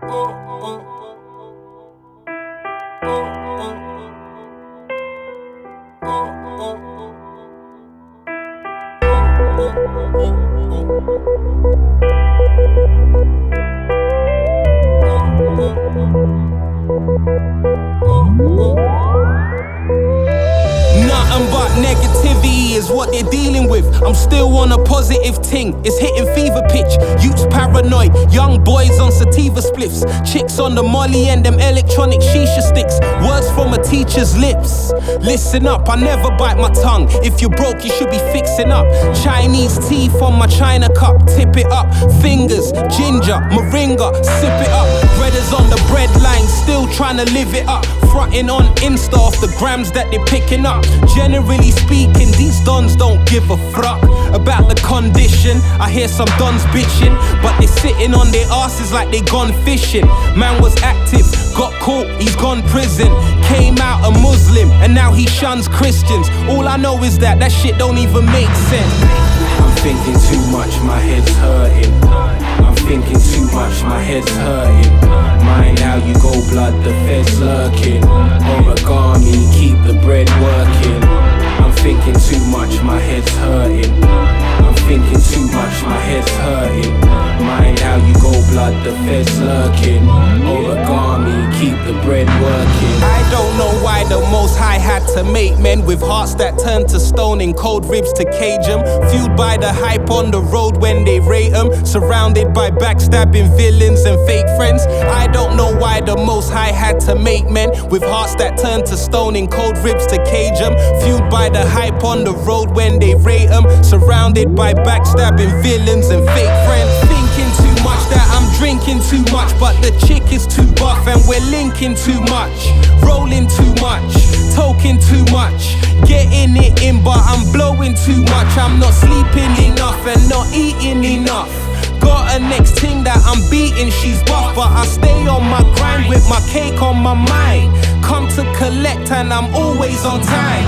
Nothing but negativity is what they're dealing with. I'm still on a positive ting, it's hitting fever pitch. Youths paranoid, young boys on sativa spliffs, chicks on the molly and them electronic shisha sticks. Words from a teacher's lips. Listen up, I never bite my tongue. If you're broke, you should be fixing up. Chinese tea from my China cup, tip it up. Fingers, ginger, moringa, sip it up. Breaders on the bread line, still trying to live it up. Fronting on Insta off the grams that they're picking up. Generally speaking, these dons don't give a fuck about the condition. I hear some dons bitching, but they sitting on their asses like they gone fishing. Man was active, got caught, he's gone prison. Came out a Muslim, and now he shuns Christians. All I know is that shit don't even make sense. I'm thinking too much, my head's hurting. I'm thinking too much, my head's hurting. Mind how you go blood, the feds lurking. Origami, keep the bread working. I'm thinking too much, my head's hurting. I'm thinking too much, my head's hurting. Mind how you go blood, the feds lurking. Origami, keep the bread working. I don't know why the Most High had to make men with hearts that turn to stone and cold ribs to cage them. Fueled by the hype on the road when they rate them. Surrounded by backstabbing villains and fake friends. I don't know why the Most High had to make men with hearts that turn to stone and cold ribs to cage them. Fueled by the hype on the road when they rate them. Surrounded by backstabbing villains and fake friends. Thinking too much that I'm drinking too much, but the chick is too buff and we're linking too much. Rolling too much, talking too much. Getting it in but I'm blowing too much. I'm not sleeping enough and not eating enough. Got a next thing that I'm beating, she's buff, but I stay on my grind with my cake on my mind. Come to collect and I'm always on time.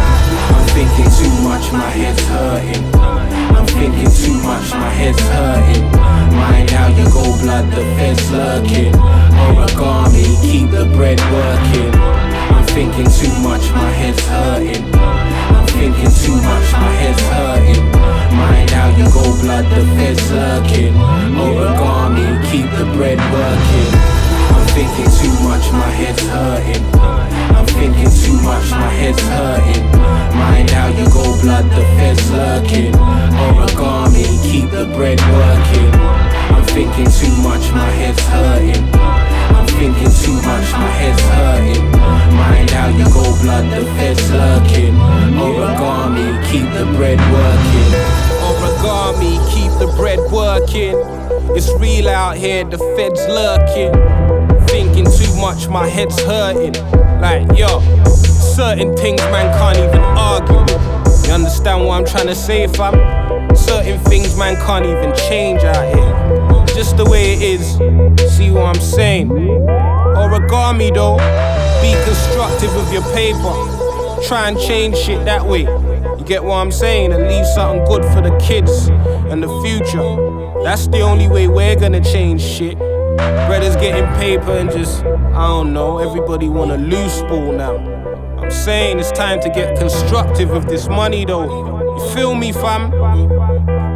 I'm thinking too much, my head's hurting. I'm thinking too much, my head's hurting. Mind how you go blood, the feds lurking. Origami, keep the bread working. I'm thinking too much, my head's hurting. I'm thinking too much, my head's hurting. Mind how you go blood, the feds lurking. Origami, keep the bread working. I'm thinking too much, my head's hurting. I'm thinking too much, my head's hurting. Mind how you go blood, the feds lurking. Origami, keep the bread working. I'm thinking too much, my head's hurting. I'm thinking too much, my head's hurting. Mind how you go blood, the feds lurking. Origami, keep the bread working. Origami, keep the bread working. It's real out here, the feds lurking. Thinking too much, my head's hurting. Like, yo, certain things man can't even argue with. You understand what I'm trying to say, fam? Certain things man can't even change out here. Just the way it is, see what I'm saying? Origami though, be constructive with your paper. Try and change shit that way. You get what I'm saying? And leave something good for the kids and the future. That's the only way we're gonna change shit. Brothers getting paper and just, I don't know, everybody want a loose ball now. I'm saying it's time to get constructive with this money though. You feel me, fam?